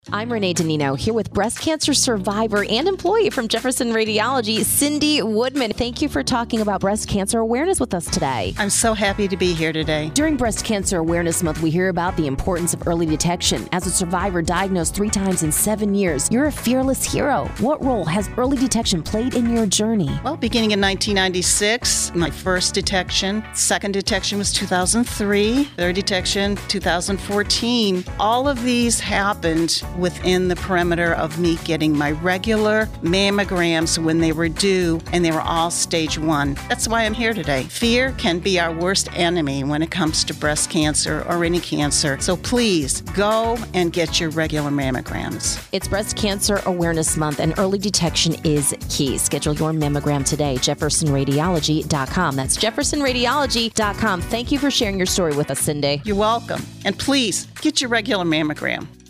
I'm Renee Danino here with breast cancer survivor and employee from Jefferson Radiology, Cindy Woodman. Thank you for talking about breast cancer awareness with us today. I'm so happy to be here today. During Breast Cancer Awareness Month, we hear about the importance of early detection. As a survivor diagnosed 3 times in 7 years, you're a fearless hero. What role has early detection played in your journey? Well, beginning in 1996, my first detection. Second detection was 2003. Third detection, 2014. All of these happened within the perimeter of me getting my regular mammograms when they were due, and they were all stage 1. That's why I'm here today. Fear can be our worst enemy when it comes to breast cancer or any cancer. So please go and get your regular mammograms. It's Breast Cancer Awareness Month, and early detection is key. Schedule your mammogram today, jeffersonradiology.com. That's jeffersonradiology.com. Thank you for sharing your story with us, Cindy. You're welcome. And please get your regular mammogram.